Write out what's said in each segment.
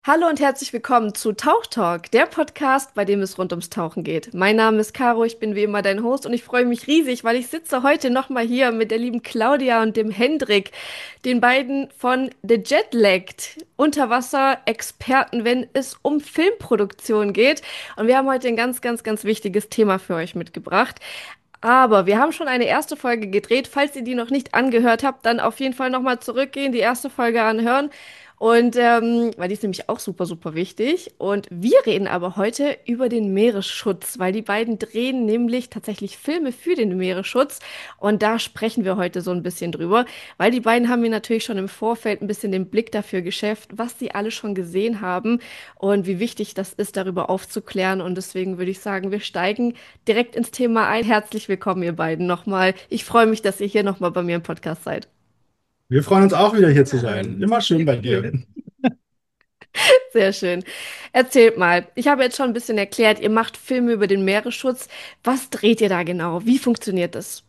Hallo und herzlich willkommen zu Tauch Talk, der Podcast, bei dem es rund ums Tauchen geht. Mein Name ist Caro, ich bin wie immer dein Host und ich freue mich riesig, weil ich sitze heute nochmal hier mit der lieben Claudia und dem Hendrik, den beiden von The Jetlagged, Unterwasser-Experten, wenn es um Filmproduktion geht. Und wir haben heute ein ganz, ganz, ganz wichtiges Thema für euch mitgebracht. Aber wir haben schon eine erste Folge gedreht. Falls ihr die noch nicht angehört habt, dann auf jeden Fall nochmal zurückgehen, die erste Folge anhören. Und weil die ist nämlich auch super, super wichtig. Und wir reden aber heute über den Meeresschutz, weil die beiden drehen nämlich tatsächlich Filme für den Meeresschutz. Und da sprechen wir heute so ein bisschen drüber, weil die beiden haben mir natürlich schon im Vorfeld ein bisschen den Blick dafür geschärft, was sie alle schon gesehen haben und wie wichtig das ist, darüber aufzuklären. Und deswegen würde ich sagen, wir steigen direkt ins Thema ein. Herzlich willkommen, ihr beiden nochmal. Ich freue mich, dass ihr hier nochmal bei mir im Podcast seid. Wir freuen uns auch wieder hier zu sein. Immer schön bei dir. Sehr schön. Erzählt mal. Ich habe jetzt schon ein bisschen erklärt, ihr macht Filme über den Meeresschutz. Was dreht ihr da genau? Wie funktioniert das?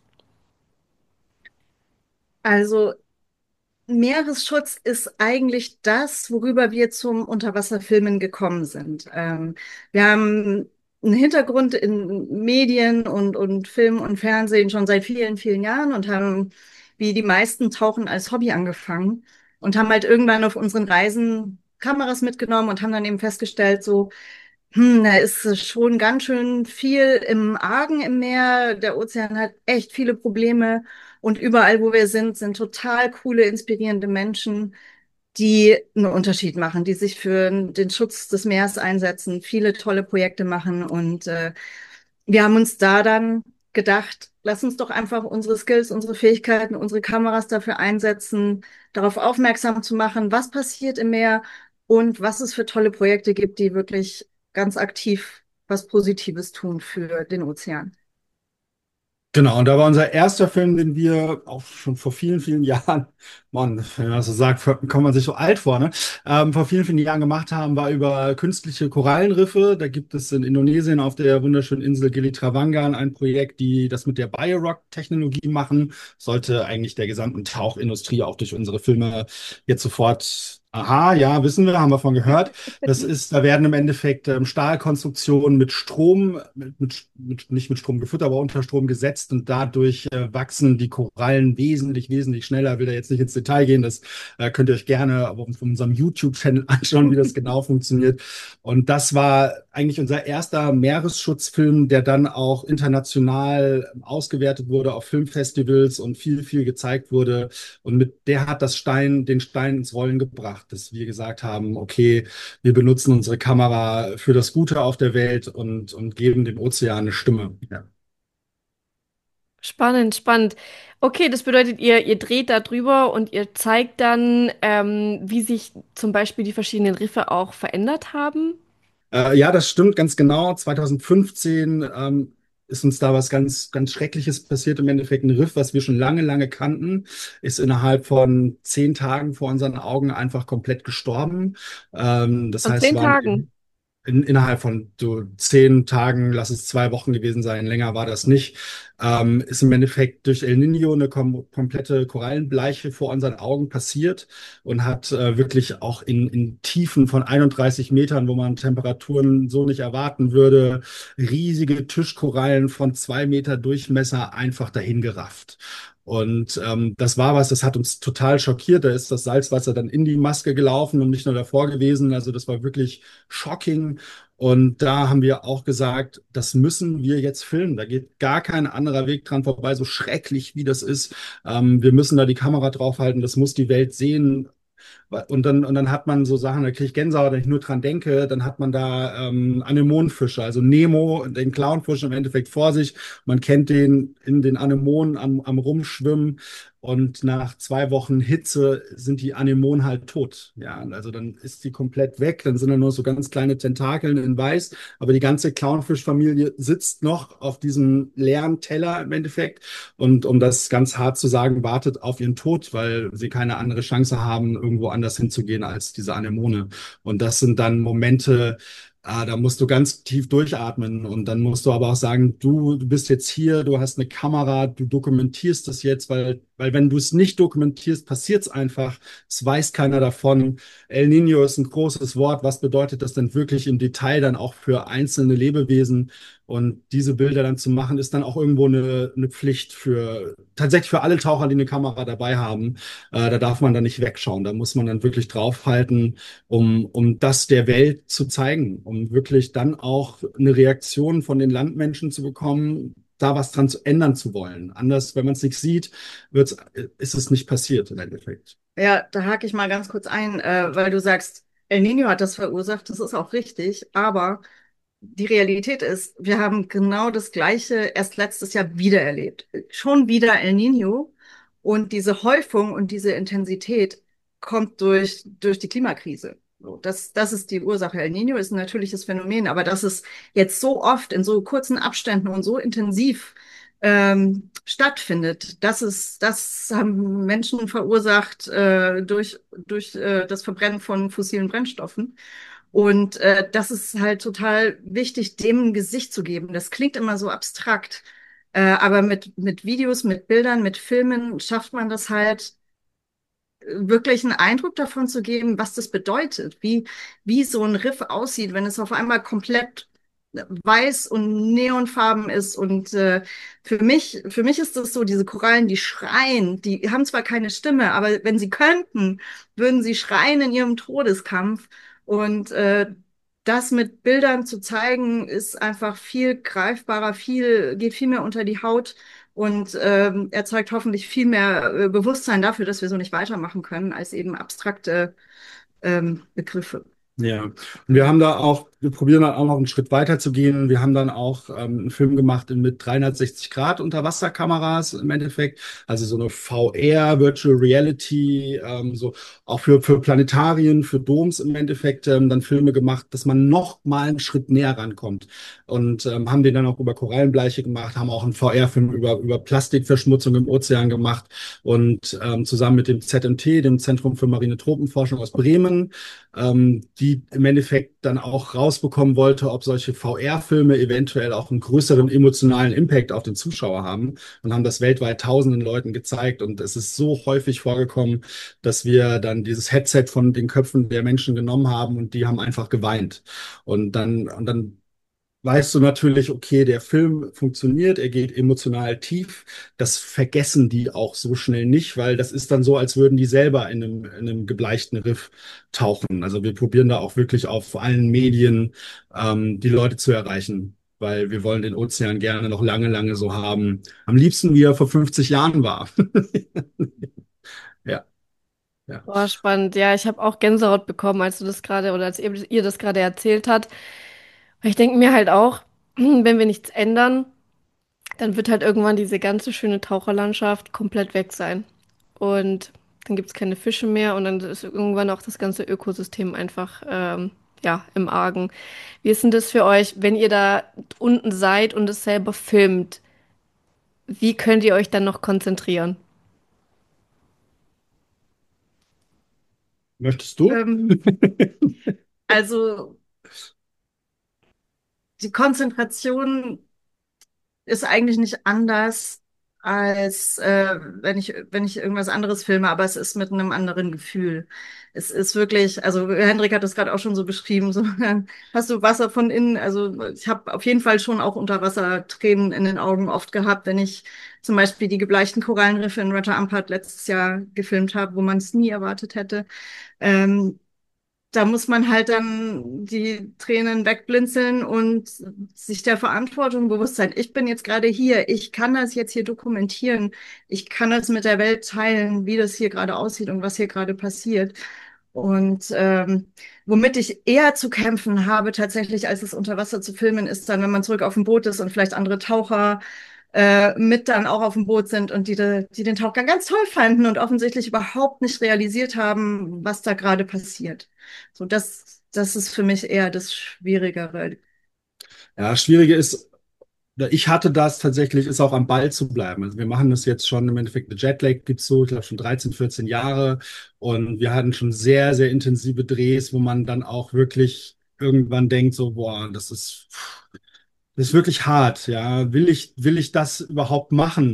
Also Meeresschutz ist eigentlich das, worüber wir zum Unterwasserfilmen gekommen sind. Wir haben einen Hintergrund in Medien und Film und Fernsehen schon seit vielen, vielen Jahren und haben, wie die meisten, Tauchen als Hobby angefangen und haben halt irgendwann auf unseren Reisen Kameras mitgenommen und haben dann eben festgestellt, so, da ist schon ganz schön viel im Argen im Meer. Der Ozean hat echt viele Probleme. Und überall, wo wir sind, sind total coole, inspirierende Menschen, die einen Unterschied machen, die sich für den Schutz des Meeres einsetzen, viele tolle Projekte machen. Und wir haben uns da dann gedacht, lass uns doch einfach unsere Skills, unsere Fähigkeiten, unsere Kameras dafür einsetzen, darauf aufmerksam zu machen, was passiert im Meer und was es für tolle Projekte gibt, die wirklich ganz aktiv was Positives tun für den Ozean. Genau, und da war unser erster Film, den wir auch schon vor vielen, vielen Jahren, Mann, wenn man das so sagt, kommt man sich so alt vor, ne? Vor vielen, vielen Jahren gemacht haben, war über künstliche Korallenriffe. Da gibt es in Indonesien auf der wunderschönen Insel Gili Trawangan ein Projekt, die das mit der Biorock-Technologie machen. Sollte eigentlich der gesamten Tauchindustrie auch durch unsere Filme jetzt sofort. Aha, ja, wissen wir, haben wir von gehört. Da werden im Endeffekt Stahlkonstruktionen mit Strom, nicht mit Strom gefüttert, aber unter Strom gesetzt und dadurch wachsen die Korallen wesentlich, wesentlich schneller. Will da jetzt nicht ins Detail gehen, das könnt ihr euch gerne auf unserem YouTube-Channel anschauen, wie das genau funktioniert. Und das war eigentlich unser erster Meeresschutzfilm, der dann auch international ausgewertet wurde auf Filmfestivals und viel, viel gezeigt wurde. Und der hat den Stein ins Rollen gebracht, dass wir gesagt haben, okay, wir benutzen unsere Kamera für das Gute auf der Welt und geben dem Ozean eine Stimme. Ja. Spannend, spannend. Okay, das bedeutet, ihr dreht da drüber und ihr zeigt dann, wie sich zum Beispiel die verschiedenen Riffe auch verändert haben. Ja, das stimmt ganz genau. 2015 ist uns da was ganz, ganz Schreckliches passiert. Im Endeffekt ein Riff, was wir schon lange, lange kannten, ist innerhalb von 10 Tagen vor unseren Augen einfach komplett gestorben. Das Von heißt, es 10 waren Tagen. innerhalb von so 10 Tagen, lass es 2 Wochen gewesen sein, länger war das nicht, ist im Endeffekt durch El Niño eine komplette Korallenbleiche vor unseren Augen passiert und hat wirklich auch in Tiefen von 31 Metern, wo man Temperaturen so nicht erwarten würde, riesige Tischkorallen von 2 Meter Durchmesser einfach dahin gerafft. Und das war was, das hat uns total schockiert. Da ist das Salzwasser dann in die Maske gelaufen und nicht nur davor gewesen. Also das war wirklich shocking. Und da haben wir auch gesagt, das müssen wir jetzt filmen. Da geht gar kein anderer Weg dran vorbei, so schrecklich wie das ist. Wir müssen da die Kamera draufhalten. Das muss die Welt sehen. Und dann hat man so Sachen, da kriege ich Gänsehaut, wenn ich nur dran denke, dann hat man da Anemonenfische, also Nemo, den Clownfisch im Endeffekt vor sich. Man kennt den in den Anemonen am Rumschwimmen und nach 2 Wochen Hitze sind die Anemonen halt tot. Ja, und also dann ist die komplett weg, dann sind da nur so ganz kleine Tentakeln in weiß, aber die ganze Clownfischfamilie sitzt noch auf diesem leeren Teller im Endeffekt und um das ganz hart zu sagen, wartet auf ihren Tod, weil sie keine andere Chance haben, irgendwo anders hinzugehen als diese Anemone. Und das sind dann Momente, da musst du ganz tief durchatmen und dann musst du aber auch sagen, du bist jetzt hier, du hast eine Kamera, du dokumentierst das jetzt, weil Weil wenn du es nicht dokumentierst, passiert es einfach. Es weiß keiner davon. El Niño ist ein großes Wort. Was bedeutet das denn wirklich im Detail dann auch für einzelne Lebewesen? Und diese Bilder dann zu machen, ist dann auch irgendwo eine Pflicht für tatsächlich für alle Taucher, die eine Kamera dabei haben. Da darf man dann nicht wegschauen. Da muss man dann wirklich draufhalten, um das der Welt zu zeigen, um wirklich dann auch eine Reaktion von den Landmenschen zu bekommen, da was dran zu ändern zu wollen. Anders, wenn man es nicht sieht, ist es nicht passiert im Endeffekt. Ja, da hake ich mal ganz kurz ein, weil du sagst, El Niño hat das verursacht. Das ist auch richtig, aber die Realität ist, wir haben genau das Gleiche erst letztes Jahr wieder erlebt. Schon wieder El Niño. Und diese Häufung und diese Intensität kommt durch die Klimakrise. So, das ist die Ursache. El Niño ist ein natürliches Phänomen, aber dass es jetzt so oft in so kurzen Abständen und so intensiv stattfindet, das haben Menschen verursacht durch das Verbrennen von fossilen Brennstoffen. Und das ist halt total wichtig, dem ein Gesicht zu geben. Das klingt immer so abstrakt, aber mit Videos, mit Bildern, mit Filmen schafft man das halt, wirklich einen Eindruck davon zu geben, was das bedeutet, wie so ein Riff aussieht, wenn es auf einmal komplett weiß und neonfarben ist. Und für mich ist das so, diese Korallen, die schreien, die haben zwar keine Stimme, aber wenn sie könnten, würden sie schreien in ihrem Todeskampf. Und das mit Bildern zu zeigen, ist einfach viel greifbarer, geht viel mehr unter die Haut und erzeugt hoffentlich viel mehr Bewusstsein dafür, dass wir so nicht weitermachen können, als eben abstrakte Begriffe. Ja, und wir probieren dann auch noch einen Schritt weiter zu gehen. Wir haben dann auch einen Film gemacht mit 360 Grad Unterwasserkameras im Endeffekt, also so eine VR, Virtual Reality, so auch für Planetarien, für Doms im Endeffekt dann Filme gemacht, dass man noch mal einen Schritt näher rankommt und haben den dann auch über Korallenbleiche gemacht, haben auch einen VR-Film über Plastikverschmutzung im Ozean gemacht und zusammen mit dem ZMT, dem Zentrum für Marine Tropenforschung aus Bremen, die im Endeffekt dann auch rausbekommen wollte, ob solche VR-Filme eventuell auch einen größeren emotionalen Impact auf den Zuschauer haben und haben das weltweit tausenden Leuten gezeigt. Und es ist so häufig vorgekommen, dass wir dann dieses Headset von den Köpfen der Menschen genommen haben und die haben einfach geweint. Und dann weißt du natürlich, okay, der Film funktioniert, er geht emotional tief. Das vergessen die auch so schnell nicht, weil das ist dann so, als würden die selber in einem gebleichten Riff tauchen. Also wir probieren da auch wirklich auf allen Medien die Leute zu erreichen, weil wir wollen den Ozean gerne noch lange, lange so haben. Am liebsten, wie er vor 50 Jahren war. Ja, ja. Boah, spannend. Ja, ich habe auch Gänsehaut bekommen, als du das gerade oder als ihr das gerade erzählt habt. Weil ich denke mir halt auch, wenn wir nichts ändern, dann wird halt irgendwann diese ganze schöne Taucherlandschaft komplett weg sein. Und dann gibt es keine Fische mehr und dann ist irgendwann auch das ganze Ökosystem einfach ja, im Argen. Wie ist denn das für euch, wenn ihr da unten seid und es selber filmt? Wie könnt ihr euch dann noch konzentrieren? Möchtest du? Ähm, also die Konzentration ist eigentlich nicht anders, als wenn ich irgendwas anderes filme, aber es ist mit einem anderen Gefühl. Es ist wirklich, also Hendrik hat das gerade auch schon so beschrieben, so hast du Wasser von innen, also ich habe auf jeden Fall schon auch Unterwassertränen in den Augen oft gehabt, wenn ich zum Beispiel die gebleichten Korallenriffe in Raja Ampat letztes Jahr gefilmt habe, wo man es nie erwartet hätte. Ähm, Da muss man halt dann die Tränen wegblinzeln und sich der Verantwortung bewusst sein. Ich bin jetzt gerade hier. Ich kann das jetzt hier dokumentieren. Ich kann das mit der Welt teilen, wie das hier gerade aussieht und was hier gerade passiert. Und womit ich eher zu kämpfen habe, tatsächlich, als es unter Wasser zu filmen, ist dann, wenn man zurück auf dem Boot ist und vielleicht andere Taucher mit dann auch auf dem Boot sind und die den Tauchgang ganz toll fanden und offensichtlich überhaupt nicht realisiert haben, was da gerade passiert. So, das ist für mich eher das Schwierigere. Ja, das Schwierige ist, ich hatte das tatsächlich, ist auch am Ball zu bleiben. Also wir machen das jetzt schon im Endeffekt, eine Jetlag gibt's so, ich glaube schon 13, 14 Jahre. Und wir hatten schon sehr, sehr intensive Drehs, wo man dann auch wirklich irgendwann denkt, so, boah, das ist wirklich hart, ja. Will ich das überhaupt machen?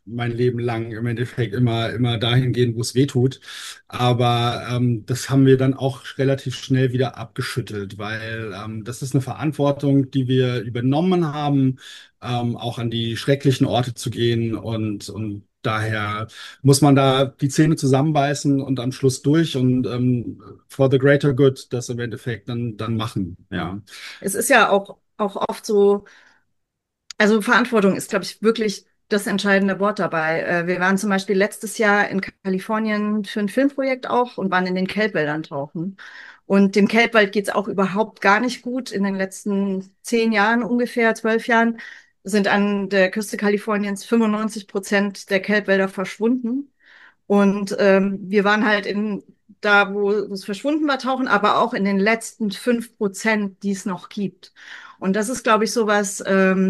mein Leben lang im Endeffekt immer dahin gehen, wo es weh tut. Aber das haben wir dann auch relativ schnell wieder abgeschüttelt, weil das ist eine Verantwortung, die wir übernommen haben, auch an die schrecklichen Orte zu gehen und daher muss man da die Zähne zusammenbeißen und am Schluss durch und for the greater good das im Endeffekt dann machen. Ja. Es ist ja auch oft so, also Verantwortung ist, glaube ich, wirklich das entscheidende Wort dabei. Wir waren zum Beispiel letztes Jahr in Kalifornien für ein Filmprojekt auch und waren in den Kelbwäldern tauchen. Und dem Kelbwald geht's auch überhaupt gar nicht gut. In den letzten 10 Jahren ungefähr, 12 Jahren, sind an der Küste Kaliforniens 95% der Kelbwälder verschwunden. Und wir waren halt da, wo es verschwunden war, tauchen, aber auch in den letzten 5%, die es noch gibt. Und das ist, glaube ich, sowas,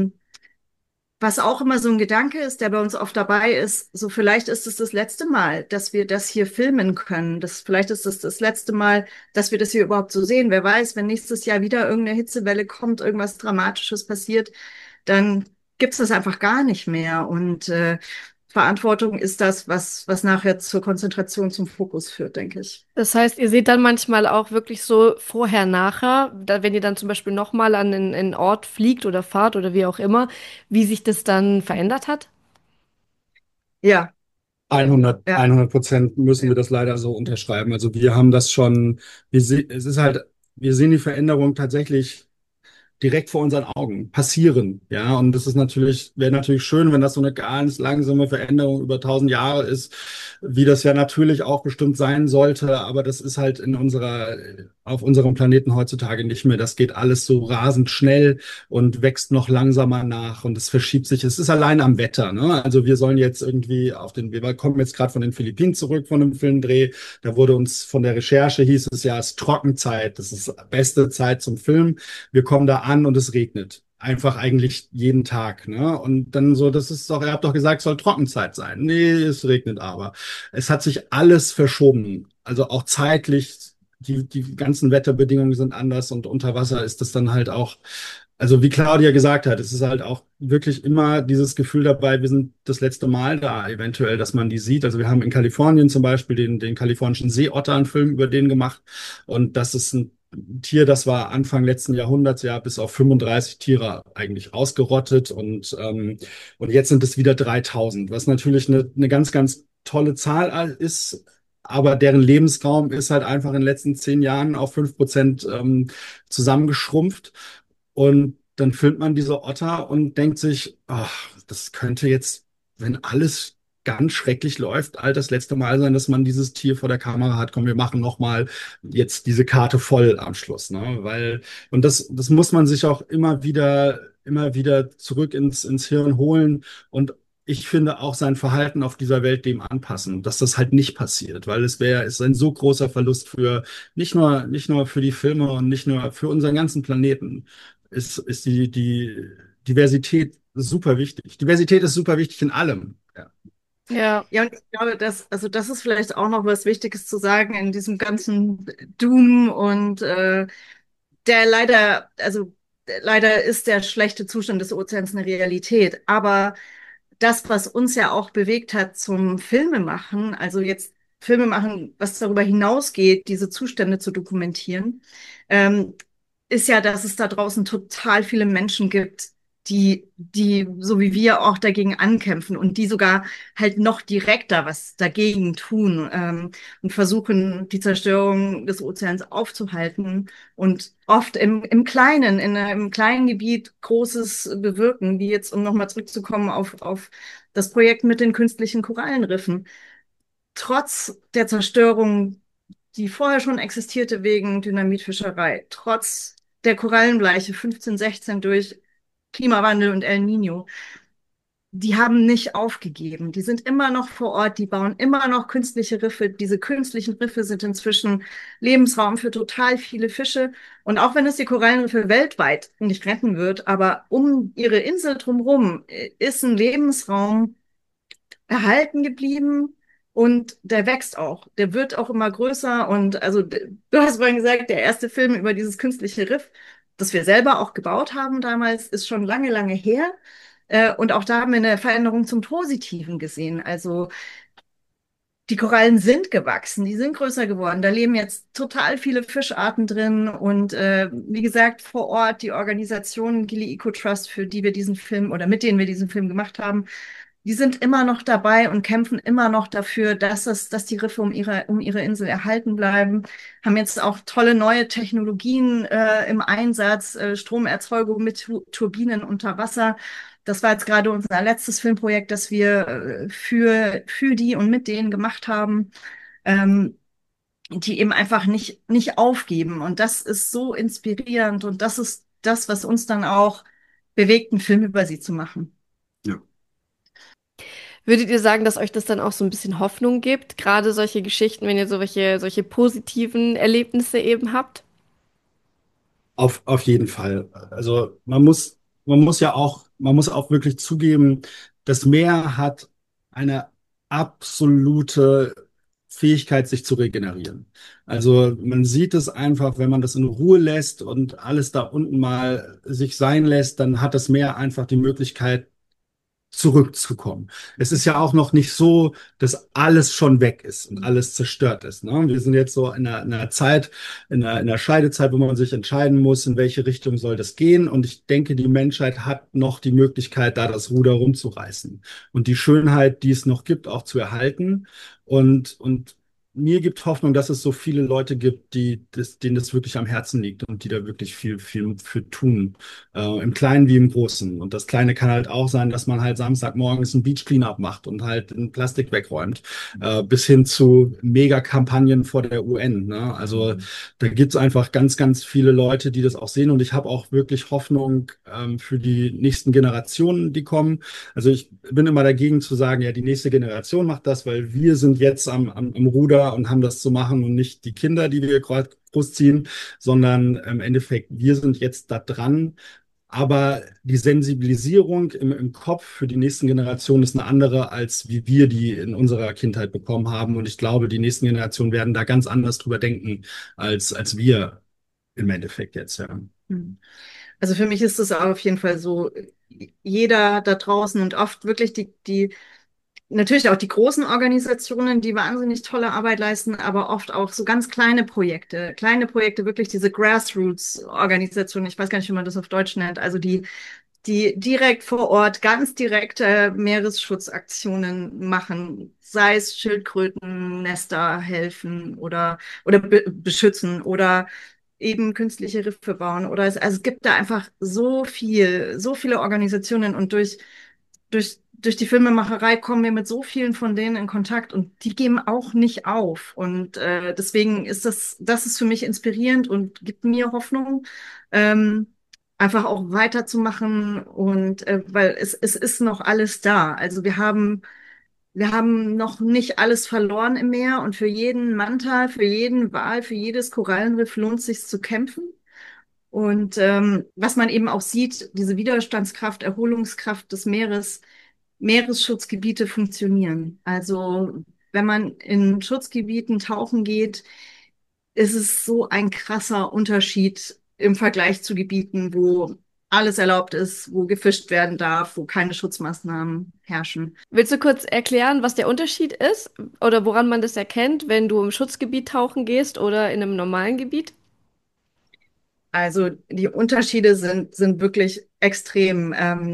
was auch immer so ein Gedanke ist, der bei uns oft dabei ist, so vielleicht ist es das letzte Mal, dass wir das hier filmen können. Vielleicht ist es das letzte Mal, dass wir das hier überhaupt so sehen. Wer weiß, wenn nächstes Jahr wieder irgendeine Hitzewelle kommt, irgendwas Dramatisches passiert, dann gibt es das einfach gar nicht mehr. Und Verantwortung ist das, was nachher zur Konzentration, zum Fokus führt, denke ich. Das heißt, ihr seht dann manchmal auch wirklich so vorher, nachher, da, wenn ihr dann zum Beispiel nochmal an einen Ort fliegt oder fahrt oder wie auch immer, wie sich das dann verändert hat? Ja, ja. 100% müssen wir das leider so unterschreiben. Also wir haben das schon, es ist halt, wir sehen die Veränderung tatsächlich direkt vor unseren Augen passieren. Ja, und das ist natürlich, wäre natürlich schön, wenn das so eine ganz langsame Veränderung über 1000 Jahre ist, wie das ja natürlich auch bestimmt sein sollte. Aber das ist halt auf unserem Planeten heutzutage nicht mehr. Das geht alles so rasend schnell und wächst noch langsamer nach und es verschiebt sich. Es ist allein am Wetter, ne? Also wir sollen jetzt irgendwie wir kommen jetzt gerade von den Philippinen zurück von einem Filmdreh. Da wurde uns von der Recherche hieß es ja, es ist Trockenzeit. Das ist beste Zeit zum Film. Wir kommen da an und es regnet. Einfach eigentlich jeden Tag, ne? Und dann so, das ist doch, ihr habt doch gesagt, es soll Trockenzeit sein. Nee, es regnet aber. Es hat sich alles verschoben. Also auch zeitlich, die ganzen Wetterbedingungen sind anders und unter Wasser ist das dann halt auch, also wie Claudia gesagt hat, es ist halt auch wirklich immer dieses Gefühl dabei, wir sind das letzte Mal da, eventuell, dass man die sieht. Also wir haben in Kalifornien zum Beispiel den kalifornischen Seeotter einen Film über den gemacht und das ist ein Tier, das war Anfang letzten Jahrhunderts ja bis auf 35 Tiere eigentlich ausgerottet und jetzt sind es wieder 3000, was natürlich eine ganz, ganz tolle Zahl ist, aber deren Lebensraum ist halt einfach in den letzten 10 Jahren auf 5% zusammengeschrumpft und dann filmt man diese Otter und denkt sich, ach, das könnte jetzt, wenn alles ganz schrecklich läuft, all das letzte Mal sein, dass man dieses Tier vor der Kamera hat. Komm, wir machen noch mal jetzt diese Karte voll am Schluss, ne? Und das muss man sich auch immer wieder zurück ins Hirn holen und ich finde auch sein Verhalten auf dieser Welt dem anpassen, dass das halt nicht passiert, weil ist ein so großer Verlust für nicht nur für die Filme und nicht nur für unseren ganzen Planeten. Ist die Diversität super wichtig. Diversität ist super wichtig in allem. Ja. Ja. Ja, und ich glaube, also das ist vielleicht auch noch was Wichtiges zu sagen in diesem ganzen Doom und der leider ist der schlechte Zustand des Ozeans eine Realität. Aber das, was uns ja auch bewegt hat zum Filmemachen, also jetzt Filmemachen, was darüber hinausgeht, diese Zustände zu dokumentieren, ähm, ist ja, dass es da draußen total viele Menschen gibt, die so wie wir auch dagegen ankämpfen und die sogar halt noch direkter was dagegen tun und versuchen, die Zerstörung des Ozeans aufzuhalten und oft im Kleinen, in einem kleinen Gebiet Großes bewirken, wie jetzt, um nochmal zurückzukommen auf das Projekt mit den künstlichen Korallenriffen. Trotz der Zerstörung, die vorher schon existierte wegen Dynamitfischerei, trotz der Korallenbleiche 15, 16 durch Klimawandel und El Nino, die haben nicht aufgegeben. Die sind immer noch vor Ort, die bauen immer noch künstliche Riffe. Diese künstlichen Riffe sind inzwischen Lebensraum für total viele Fische. Und auch wenn es die Korallenriffe weltweit nicht retten wird, aber um ihre Insel drumherum ist ein Lebensraum erhalten geblieben und der wächst auch. Der wird auch immer größer. Und also, du hast vorhin gesagt, der erste Film über dieses künstliche Riff, das wir selber auch gebaut haben damals, ist schon lange, lange her. Und auch da haben wir eine Veränderung zum Positiven gesehen. Also die Korallen sind gewachsen, die sind größer geworden. Da leben jetzt total viele Fischarten drin. Und wie gesagt, vor Ort die Organisation Gili Eco Trust, für die wir diesen Film oder mit denen wir diesen Film gemacht haben, die sind immer noch dabei und kämpfen immer noch dafür, dass die Riffe um ihre Insel erhalten bleiben. Haben jetzt auch tolle neue Technologien im Einsatz, Stromerzeugung mit Turbinen unter Wasser. Das war jetzt gerade unser letztes Filmprojekt, das wir für die und mit denen gemacht haben, ähm, die eben einfach nicht aufgeben. Und das ist so inspirierend und das ist das, was uns dann auch bewegt, einen Film über sie zu machen. Ja. Würdet ihr sagen, dass euch das dann auch so ein bisschen Hoffnung gibt? Gerade solche Geschichten, wenn ihr solche positiven Erlebnisse eben habt? Auf jeden Fall. Also man muss auch wirklich zugeben, das Meer hat eine absolute Fähigkeit, sich zu regenerieren. Also man sieht es einfach, wenn man das in Ruhe lässt und alles da unten mal sich sein lässt, dann hat das Meer einfach die Möglichkeit, zurückzukommen. Es ist ja auch noch nicht so, dass alles schon weg ist und alles zerstört ist. Ne? Wir sind jetzt so in einer Zeit, in einer Scheidezeit, wo man sich entscheiden muss, in welche Richtung soll das gehen. Und ich denke, die Menschheit hat noch die Möglichkeit, da das Ruder rumzureißen und die Schönheit, die es noch gibt, auch zu erhalten. Und mir gibt Hoffnung, dass es so viele Leute gibt, denen das wirklich am Herzen liegt und die da wirklich viel für tun, im Kleinen wie im Großen. Und das Kleine kann halt auch sein, dass man halt Samstagmorgens ein Beach Cleanup macht und halt den Plastik wegräumt, bis hin zu Megakampagnen vor der UN. Ne? Also da gibt's einfach ganz viele Leute, die das auch sehen. Und ich habe auch wirklich Hoffnung für die nächsten Generationen, die kommen. Also ich bin immer dagegen zu sagen, ja, die nächste Generation macht das, weil wir sind jetzt am Ruder und haben das zu machen und nicht die Kinder, die wir großziehen, sondern im Endeffekt, wir sind jetzt da dran. Aber die Sensibilisierung im Kopf für die nächsten Generationen ist eine andere, als wie wir die in unserer Kindheit bekommen haben. Und ich glaube, die nächsten Generationen werden da ganz anders drüber denken, als wir im Endeffekt jetzt, ja. Hm. Also für mich ist es auf jeden Fall so, jeder da draußen und oft wirklich natürlich auch die großen Organisationen, die wahnsinnig tolle Arbeit leisten, aber oft auch so ganz kleine Projekte, wirklich diese Grassroots-Organisationen, ich weiß gar nicht, wie man das auf Deutsch nennt, also die direkt vor Ort ganz direkte Meeresschutzaktionen machen, sei es Schildkrötennester helfen oder beschützen oder eben künstliche Riffe bauen oder also es gibt da einfach so viele Organisationen und durch die Filmemacherei kommen wir mit so vielen von denen in Kontakt und die geben auch nicht auf. Und deswegen ist das ist für mich inspirierend und gibt mir Hoffnung, ähm, einfach auch weiterzumachen. Und weil es ist noch alles da. Also wir haben noch nicht alles verloren im Meer und für jeden Manta, für jeden Wal, für jedes Korallenriff lohnt es sich zu kämpfen. Und was man eben auch sieht, diese Widerstandskraft, Erholungskraft des Meeres, Meeresschutzgebiete funktionieren. Also wenn man in Schutzgebieten tauchen geht, ist es so ein krasser Unterschied im Vergleich zu Gebieten, wo alles erlaubt ist, wo gefischt werden darf, wo keine Schutzmaßnahmen herrschen. Willst du kurz erklären, was der Unterschied ist oder woran man das erkennt, wenn du im Schutzgebiet tauchen gehst oder in einem normalen Gebiet? Also die Unterschiede sind wirklich extrem.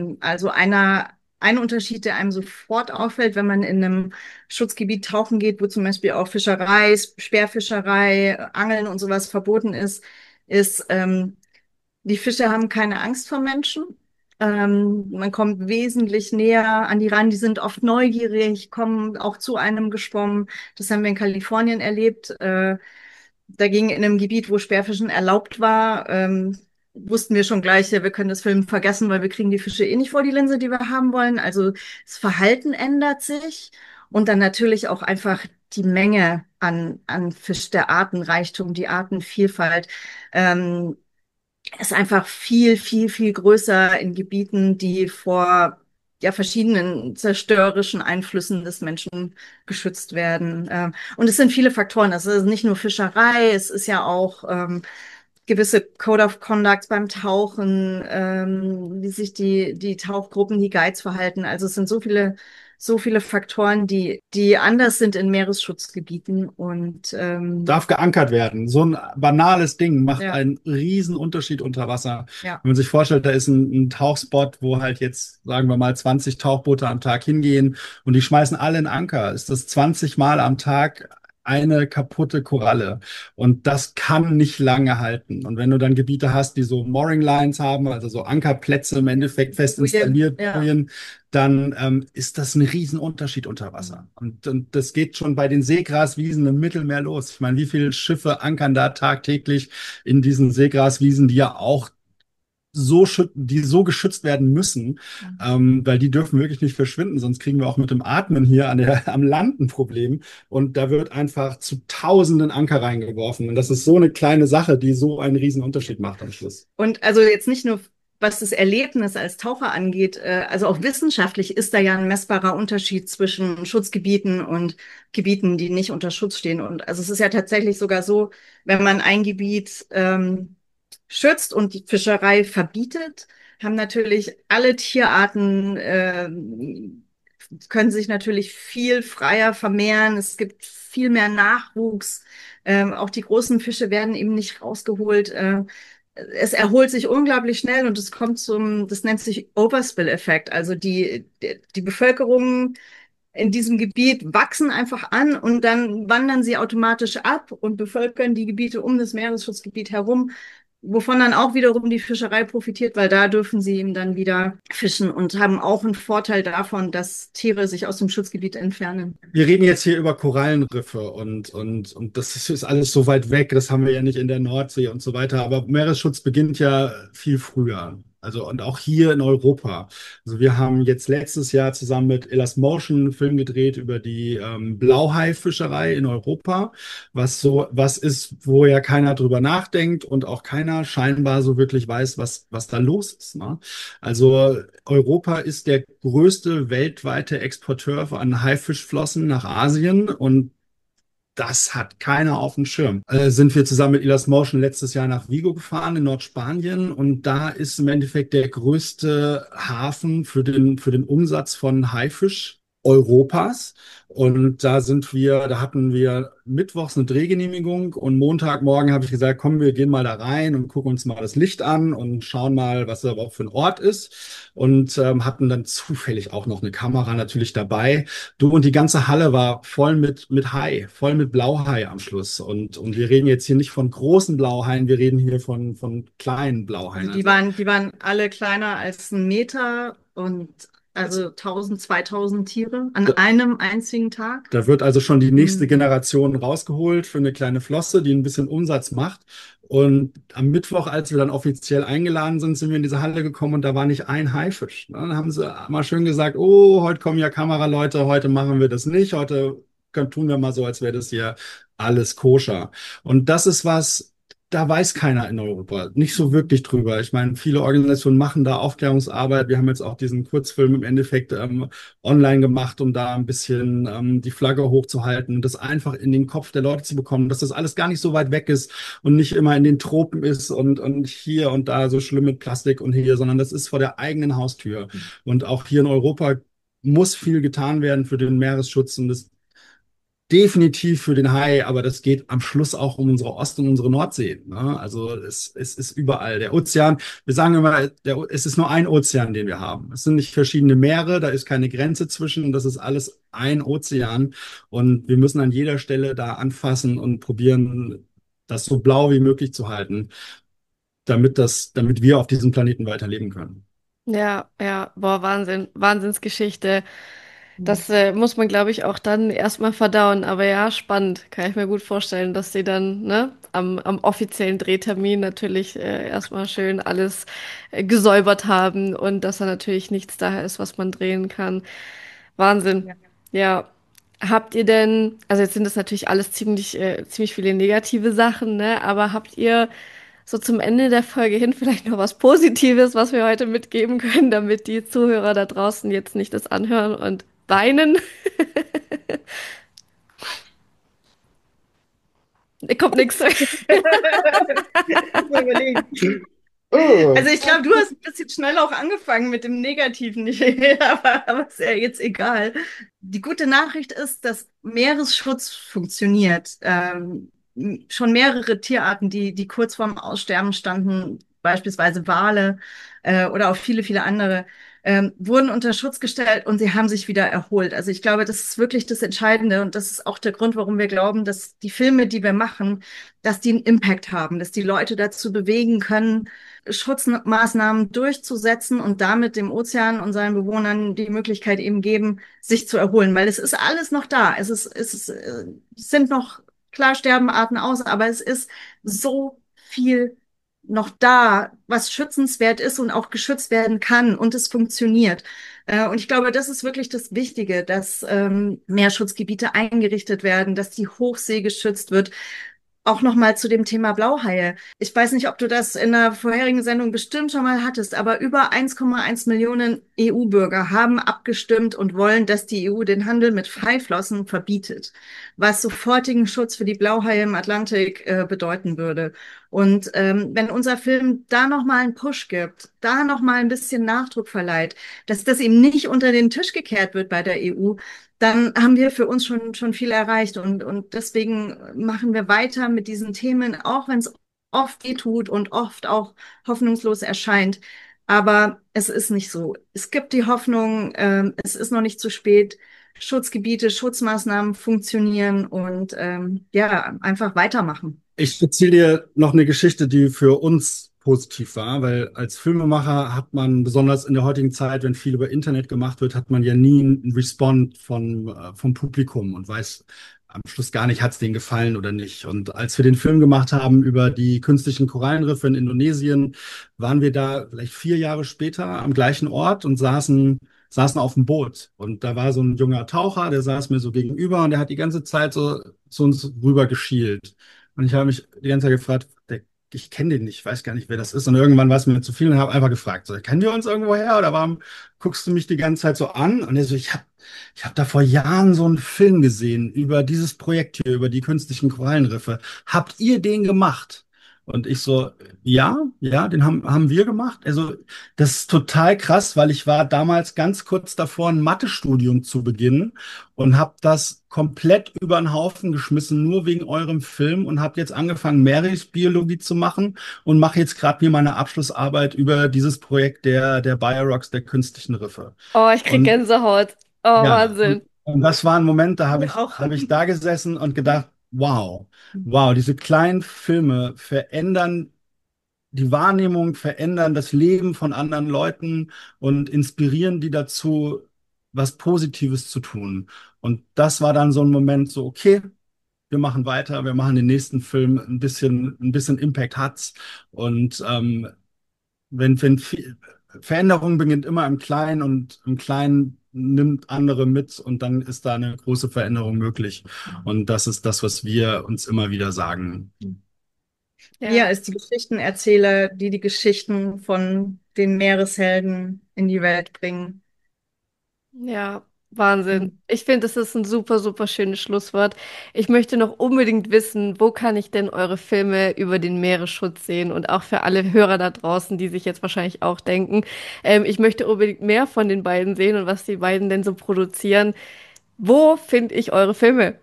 Ein Unterschied, der einem sofort auffällt, wenn man in einem Schutzgebiet tauchen geht, wo zum Beispiel auch Fischerei, Speerfischerei, Angeln und sowas verboten ist, die Fische haben keine Angst vor Menschen. Man kommt wesentlich näher an die ran. Die sind oft neugierig, kommen auch zu einem geschwommen. Das haben wir in Kalifornien erlebt. Dagegen in einem Gebiet, wo Speerfischen erlaubt war, wussten wir schon gleich, ja, wir können das Film vergessen, weil wir kriegen die Fische eh nicht vor die Linse, die wir haben wollen. Also das Verhalten ändert sich und dann natürlich auch einfach die Menge an Fisch, der Artenreichtum, die Artenvielfalt. Ähm, ist einfach viel größer in Gebieten, die vor ja verschiedenen zerstörerischen Einflüssen des Menschen geschützt werden. Und es sind viele Faktoren. Es ist nicht nur Fischerei, es ist ja auch gewisse Code of Conduct beim Tauchen, wie sich die Tauchgruppen, die Guides verhalten. Also es sind so viele Faktoren, die anders sind in Meeresschutzgebieten und Darf geankert werden. So ein banales Ding macht ja, einen riesen Unterschied unter Wasser. ja. Wenn man sich vorstellt, da ist ein Tauchspot, wo halt jetzt, sagen wir mal, 20 Tauchboote am Tag hingehen und die schmeißen alle einen Anker. Ist das 20 Mal am Tag eine kaputte Koralle? Und das kann nicht lange halten. Und wenn du dann Gebiete hast, die so Mooring Lines haben, also so Ankerplätze im Endeffekt fest installiert, Ja. dann ist das ein Riesenunterschied unter Wasser. Und das geht schon bei den Seegraswiesen im Mittelmeer los. Ich meine, wie viele Schiffe ankern da tagtäglich in diesen Seegraswiesen, die ja auch die so geschützt werden müssen, weil die dürfen wirklich nicht verschwinden, sonst kriegen wir auch mit dem Atmen hier am Land ein Problem. Und da wird einfach zu Tausenden Anker reingeworfen. Und das ist so eine kleine Sache, die so einen riesen Unterschied macht am Schluss. Und also jetzt nicht nur, was das Erlebnis als Taucher angeht, also auch wissenschaftlich ist da ja ein messbarer Unterschied zwischen Schutzgebieten und Gebieten, die nicht unter Schutz stehen. Und also es ist ja tatsächlich sogar so, wenn man ein Gebiet schützt und die Fischerei verbietet, haben natürlich alle Tierarten können sich natürlich viel freier vermehren. Es gibt viel mehr Nachwuchs. Auch die großen Fische werden eben nicht rausgeholt. Es erholt sich unglaublich schnell und es kommt das nennt sich Overspill-Effekt. Also die Bevölkerung in diesem Gebiet wachsen einfach an und dann wandern sie automatisch ab und bevölkern die Gebiete um das Meeresschutzgebiet herum, wovon dann auch wiederum die Fischerei profitiert, weil da dürfen sie eben dann wieder fischen und haben auch einen Vorteil davon, dass Tiere sich aus dem Schutzgebiet entfernen. Wir reden jetzt hier über Korallenriffe und das ist alles so weit weg, das haben wir ja nicht in der Nordsee und so weiter. Aber Meeresschutz beginnt ja viel früher. Also und auch hier in Europa. Also wir haben jetzt letztes Jahr zusammen mit Elas Motion einen Film gedreht über die Blauhaifischerei in Europa, was ist, wo ja keiner drüber nachdenkt und auch keiner scheinbar so wirklich weiß, was da los ist. Ne? Also Europa ist der größte weltweite Exporteur an Haifischflossen nach Asien und das hat keiner auf dem Schirm. Sind wir zusammen mit Elas Motion letztes Jahr nach Vigo gefahren in Nordspanien und da ist im Endeffekt der größte Hafen für den Umsatz von Haifisch Europas. Und da hatten wir mittwochs eine Drehgenehmigung und Montagmorgen habe ich gesagt, komm, wir gehen mal da rein und gucken uns mal das Licht an und schauen mal, was da überhaupt für ein Ort ist. Und hatten dann zufällig auch noch eine Kamera natürlich dabei. Du, und die ganze Halle war voll mit Hai, voll mit Blauhai am Schluss. Und wir reden jetzt hier nicht von großen Blauhaien, wir reden hier von kleinen Blauhaien. Also die waren alle kleiner als 1 Meter und also 1000, 2000 Tiere an einem einzigen Tag. Da wird also schon die nächste Mhm. Generation rausgeholt für eine kleine Flosse, die ein bisschen Umsatz macht. Und am Mittwoch, als wir dann offiziell eingeladen sind, sind wir in diese Halle gekommen und da war nicht ein Haifisch. Dann haben sie mal schön gesagt, oh, heute kommen ja Kameraleute, heute machen wir das nicht, heute tun wir mal so, als wäre das hier alles koscher. Und das ist was, da weiß keiner in Europa nicht so wirklich drüber. Ich meine, viele Organisationen machen da Aufklärungsarbeit. Wir haben jetzt auch diesen Kurzfilm im Endeffekt online gemacht, um da ein bisschen die Flagge hochzuhalten und das einfach in den Kopf der Leute zu bekommen, dass das alles gar nicht so weit weg ist und nicht immer in den Tropen ist und hier und da so schlimm mit Plastik und hier, sondern das ist vor der eigenen Haustür. Und auch hier in Europa muss viel getan werden für den Meeresschutz und das definitiv für den Hai, aber das geht am Schluss auch um unsere Ost- und unsere Nordsee. Ne? Also es ist überall. Der Ozean, wir sagen immer, es ist nur ein Ozean, den wir haben. Es sind nicht verschiedene Meere, da ist keine Grenze zwischen, das ist alles ein Ozean. Und wir müssen an jeder Stelle da anfassen und probieren, das so blau wie möglich zu halten, damit wir auf diesem Planeten weiterleben können. Ja, ja, boah, Wahnsinn, Wahnsinnsgeschichte. Das muss man, glaube ich, auch dann erstmal verdauen. Aber ja, spannend. Kann ich mir gut vorstellen, dass sie dann, ne, am offiziellen Drehtermin natürlich erstmal schön alles gesäubert haben und dass da natürlich nichts da ist, was man drehen kann. Wahnsinn. Ja. Ja. Habt ihr denn, also jetzt sind das natürlich alles ziemlich viele negative Sachen, ne? Aber habt ihr so zum Ende der Folge hin vielleicht noch was Positives, was wir heute mitgeben können, damit die Zuhörer da draußen jetzt nicht das anhören und weinen? Kommt nichts. Mal überlegen. Oh. Also ich glaube, du hast ein bisschen schnell auch angefangen mit dem Negativen, aber ist ja jetzt egal. Die gute Nachricht ist, dass Meeresschutz funktioniert. Schon mehrere Tierarten, die kurz vorm Aussterben standen, beispielsweise Wale oder auch viele, viele andere, wurden unter Schutz gestellt und sie haben sich wieder erholt. Also ich glaube, das ist wirklich das Entscheidende und das ist auch der Grund, warum wir glauben, dass die Filme, die wir machen, dass die einen Impact haben, dass die Leute dazu bewegen können, Schutzmaßnahmen durchzusetzen und damit dem Ozean und seinen Bewohnern die Möglichkeit eben geben, sich zu erholen, weil es ist alles noch da. Es sind noch, klar sterben Arten aus, aber es ist so viel noch da, was schützenswert ist und auch geschützt werden kann und es funktioniert. Und ich glaube, das ist wirklich das Wichtige, dass Meerschutzgebiete eingerichtet werden, dass die Hochsee geschützt wird. Auch nochmal zu dem Thema Blauhaie. Ich weiß nicht, ob du das in der vorherigen Sendung bestimmt schon mal hattest, aber über 1,1 Millionen EU-Bürger haben abgestimmt und wollen, dass die EU den Handel mit Freiflossen verbietet, was sofortigen Schutz für die Blauhaie im Atlantik bedeuten würde. Und wenn unser Film da nochmal einen Push gibt, da nochmal ein bisschen Nachdruck verleiht, dass das eben nicht unter den Tisch gekehrt wird bei der EU, dann haben wir für uns schon viel erreicht. Und deswegen machen wir weiter mit diesen Themen, auch wenn es oft wehtut und oft auch hoffnungslos erscheint. Aber es ist nicht so. Es gibt die Hoffnung, es ist noch nicht zu spät. Schutzgebiete, Schutzmaßnahmen funktionieren und ja, einfach weitermachen. Ich erzähle dir noch eine Geschichte, die für uns positiv war, weil als Filmemacher hat man, besonders in der heutigen Zeit, wenn viel über Internet gemacht wird, hat man ja nie einen Respond vom Publikum und weiß am Schluss gar nicht, hat es denen gefallen oder nicht. Und als wir den Film gemacht haben über die künstlichen Korallenriffe in Indonesien, waren wir da vielleicht 4 Jahre später am gleichen Ort und saßen auf dem Boot. Und da war so ein junger Taucher, der saß mir so gegenüber und der hat die ganze Zeit so zu uns rüber geschielt. Und ich habe mich die ganze Zeit gefragt, ich kenne den nicht, ich weiß gar nicht, wer das ist. Und irgendwann war es mir zu viel und habe einfach gefragt, so, kennen wir uns irgendwo her oder warum guckst du mich die ganze Zeit so an? Und er so, ich hab da vor Jahren so einen Film gesehen über dieses Projekt hier, über die künstlichen Korallenriffe. Habt ihr den gemacht? Und ich so, ja, ja, den haben wir gemacht. Also, das ist total krass, weil ich war damals ganz kurz davor, ein Mathestudium zu beginnen und habe das komplett über den Haufen geschmissen, nur wegen eurem Film und habe jetzt angefangen, Meeresbiologie zu machen und mache jetzt gerade mir meine Abschlussarbeit über dieses Projekt der Bioroks, der künstlichen Riffe. Oh, ich krieg Und Gänsehaut. Oh, ja, Wahnsinn. und das war ein Moment, da habe Wir ich, auch. habe ich da gesessen und gedacht, wow, wow, diese kleinen Filme verändern die Wahrnehmung, verändern das Leben von anderen Leuten und inspirieren die dazu, was Positives zu tun. Und das war dann so ein Moment, so, okay, wir machen weiter, wir machen den nächsten Film, ein bisschen Impact hat's. Und wenn Veränderung beginnt immer im Kleinen und im Kleinen nimmt andere mit und dann ist da eine große Veränderung möglich. Und das ist das, was wir uns immer wieder sagen. Ja, Wir als die Geschichtenerzähler, die die Geschichten von den Meereshelden in die Welt bringen. ja, Wahnsinn. Ich finde, das ist ein super, super schönes Schlusswort. Ich möchte noch unbedingt wissen, wo kann ich denn eure Filme über den Meeresschutz sehen? Und auch für alle Hörer da draußen, die sich jetzt wahrscheinlich auch denken, ich möchte unbedingt mehr von den beiden sehen und was die beiden denn so produzieren. Wo finde ich eure Filme?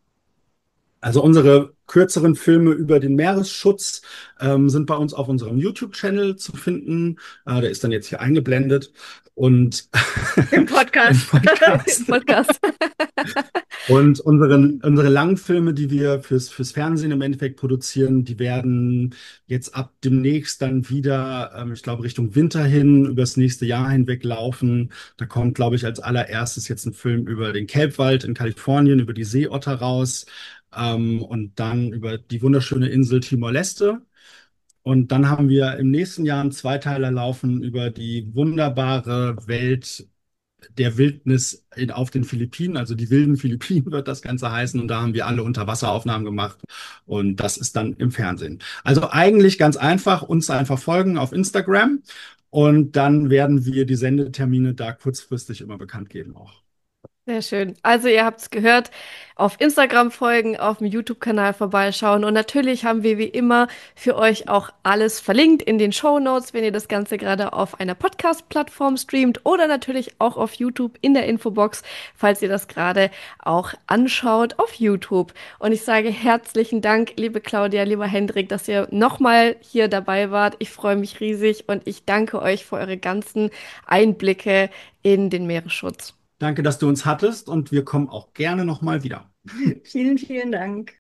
Also unsere kürzeren Filme über den Meeresschutz sind bei uns auf unserem YouTube-Channel zu finden. Der ist dann jetzt hier eingeblendet und Im im Podcast. Im Podcast. Podcast. Und unsere Langfilme, die wir fürs Fernsehen im Endeffekt produzieren, die werden jetzt ab demnächst dann wieder, ich glaube, Richtung Winter hin, übers nächste Jahr hinweg laufen. Da kommt, glaube ich, als allererstes jetzt ein Film über den Kelpwald in Kalifornien, über die Seeotter raus, und dann über die wunderschöne Insel Timor-Leste. Und dann haben wir im nächsten Jahr einen Zweiteiler laufen über die wunderbare Welt der Wildnis auf den Philippinen, also die wilden Philippinen wird das Ganze heißen. Und da haben wir alle Unterwasseraufnahmen gemacht. Und das ist dann im Fernsehen. Also eigentlich ganz einfach, uns einfach folgen auf Instagram. Und dann werden wir die Sendetermine da kurzfristig immer bekannt geben auch. Sehr schön. Also ihr habt es gehört, auf Instagram folgen, auf dem YouTube-Kanal vorbeischauen und natürlich haben wir wie immer für euch auch alles verlinkt in den Shownotes, wenn ihr das Ganze gerade auf einer Podcast-Plattform streamt oder natürlich auch auf YouTube in der Infobox, falls ihr das gerade auch anschaut auf YouTube. Und ich sage herzlichen Dank, liebe Claudia, lieber Hendrik, dass ihr nochmal hier dabei wart. Ich freue mich riesig und ich danke euch für eure ganzen Einblicke in den Meeresschutz. Danke, dass du uns hattest und wir kommen auch gerne nochmal wieder. Vielen, vielen Dank.